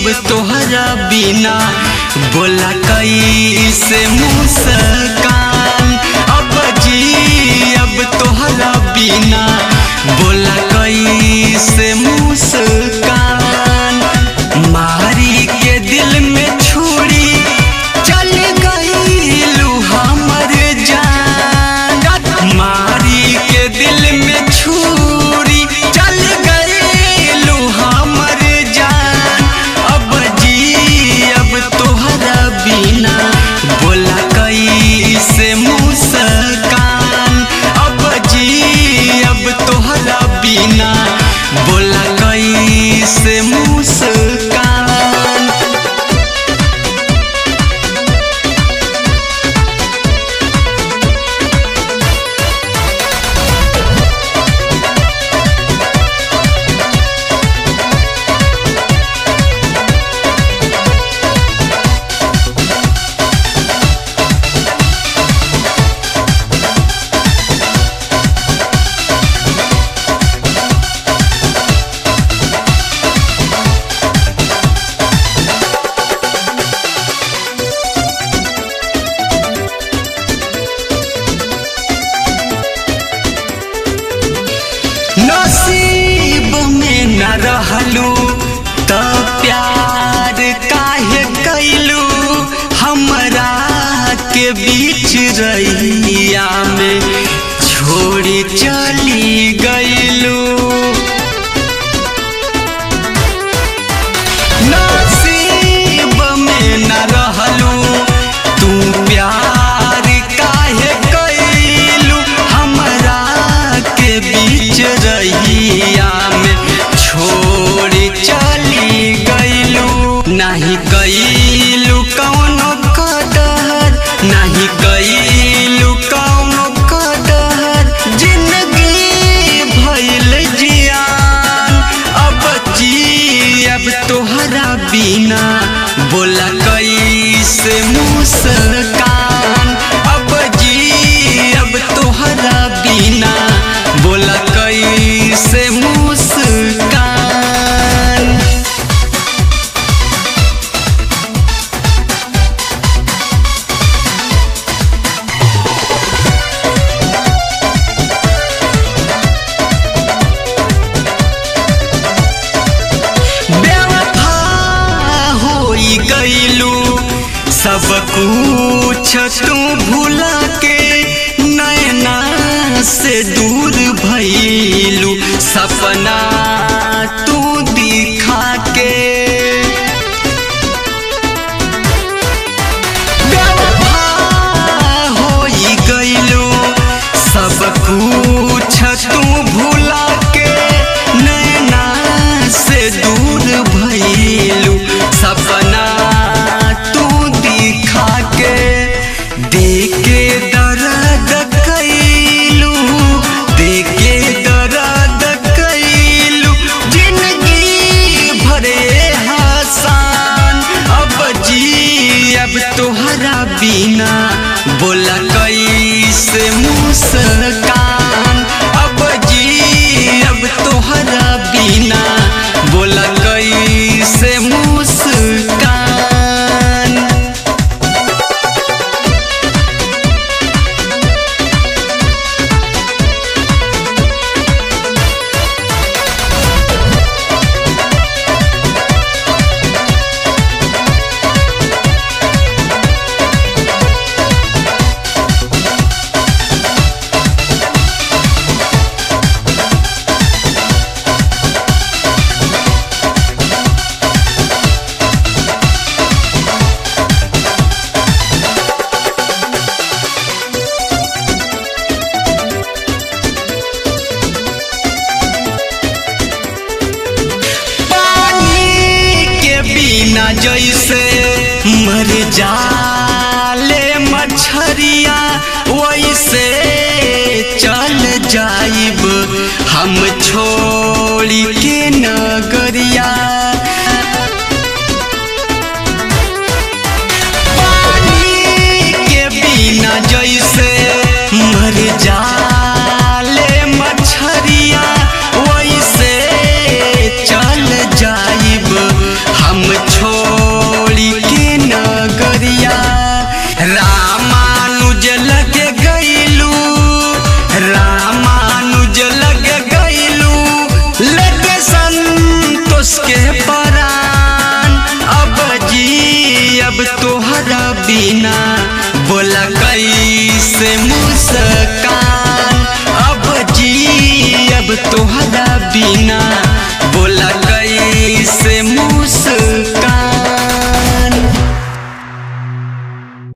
अब तोहरा बिना बोला कैसे मुस्कान। अब जी अब तोहरा बिना बोला कैसे मुस्कान। मारी के दिल में छुरी चल गईलू हमर जान। मारी के दिल में छुरी चल गईलू हमर जान। अब जी अब तोहरा बिना बोला कैसे मुस्कान। अब जी अब तोहरा बिना बोला कैसे मुस्कान। नसीब में न रहलू त प्यार काहे कैलू। हमरा के बीच रहिया में छोड़ी चली गईलू। नसीब में न रहलू तू प्यार काहे कैलू। हमरा के बीच रहिया में छोड़ी चली गईलू। नहीं कैलू कौनो कदर नहीं कैलू कौनो कदर। जिंदगी भइल जियान। अब जी अब तोहरा बिना बोला कैसे मुस्कान। अब जी अब तोहरा बिना बोला कैसे मुस्कान। बेवफा होई गईलू सब कुछ तू भुला के। नैना से दूर भइलू सपना तू दिखा के। बेवफा होई गईलू सब कुछ तू भुला के। नैना से दूर भइलू सपना तू दिखा के। देके दर्द कैलू देके दर्द कैलू। जिंदगी भरे हसान। अब जी अब तोहरा बिना बोला कैसे मुस्कान। अब जी अब तोहरा बिना बोला कैसे मुस्कान। बिना जैसे मर जाले मछरिया वैसे चल जाइब हम छोड़ी के नगरिया। पानी के बिना जैसे मर जाले मछरिया वैसे चल जाइब हम से मुस्कान अब जी अब तोहरा